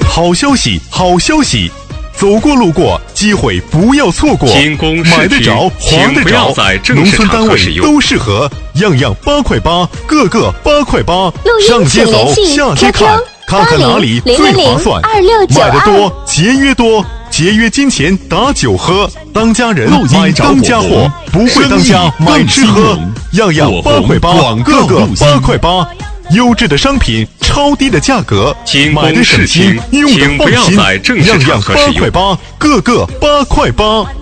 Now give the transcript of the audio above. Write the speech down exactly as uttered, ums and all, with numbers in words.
好消息，好消息！走过路过，机会不要错过。 听公视买得着，划得着，农村单位都适合，样样八块八，个个八块八。上街走，下街看，看看哪里最划算。买得多，节约多，节约金钱打酒喝。当家人买当家货，不会当家买吃喝，样样八块八，个个八块八。优质的商品，超低的价格，买的省心，用的放心，样样八块八，个个八块八。